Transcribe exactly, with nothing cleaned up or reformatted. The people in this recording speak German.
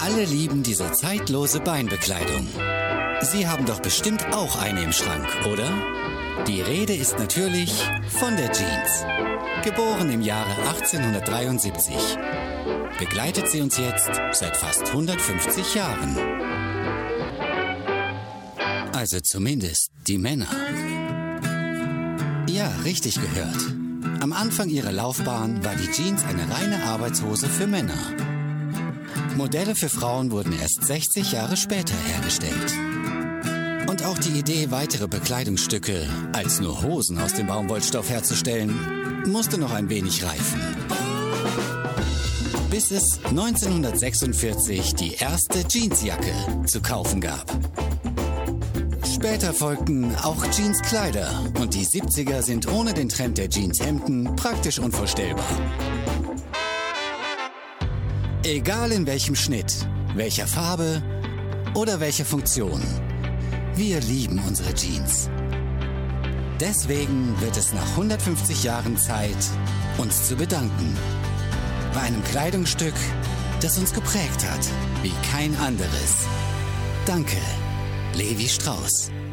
Alle lieben diese zeitlose Beinbekleidung. Sie haben doch bestimmt auch eine im Schrank, oder? Die Rede ist natürlich von der Jeans. Geboren im Jahre achtzehnhundertdreiundsiebzig. Begleitet sie uns jetzt seit fast hundertfünfzig Jahren. Also zumindest die Männer. Ja, richtig gehört. Am Anfang ihrer Laufbahn war die Jeans eine reine Arbeitshose für Männer. Modelle für Frauen wurden erst sechzig Jahre später hergestellt. Und auch die Idee, weitere Bekleidungsstücke als nur Hosen aus dem Baumwollstoff herzustellen, musste noch ein wenig reifen. Bis es neunzehnhundertsechsundvierzig die erste Jeansjacke zu kaufen gab. Später folgten auch Jeanskleider und die siebziger sind ohne den Trend der Jeanshemden praktisch unvorstellbar. Egal in welchem Schnitt, welcher Farbe oder welcher Funktion, wir lieben unsere Jeans. Deswegen wird es nach hundertfünfzig Jahren Zeit, uns zu bedanken. Bei einem Kleidungsstück, das uns geprägt hat, wie kein anderes. Danke, Levi Strauss.